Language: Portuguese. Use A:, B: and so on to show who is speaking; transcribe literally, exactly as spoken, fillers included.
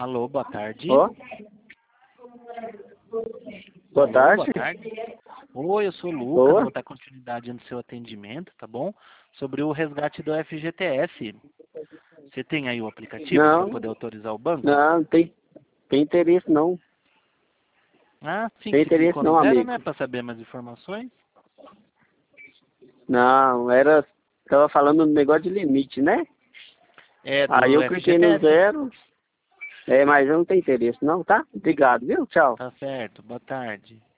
A: Alô, boa tarde.
B: Ó. Boa
A: Alô,
B: tarde.
A: boa tarde. Oi, eu sou o Lucas,
B: Boa.
A: vou dar continuidade no seu atendimento, tá bom? Sobre o resgate do F G T S. Você tem aí o aplicativo para
B: Não,
A: poder autorizar o banco?
B: não, não tem, tem interesse não.
A: Ah, sim,
B: Tem
A: que você
B: interesse
A: clicou no
B: não,
A: zero,
B: amigo.
A: né, para saber mais informações?
B: Não, era. Tava falando do negócio de limite, né?
A: É,
B: Aí
A: do
B: eu cliquei no
A: F G T S.
B: zero. É, mas eu não tenho interesse não, tá? Obrigado, viu? Tchau.
A: Tá certo, boa tarde.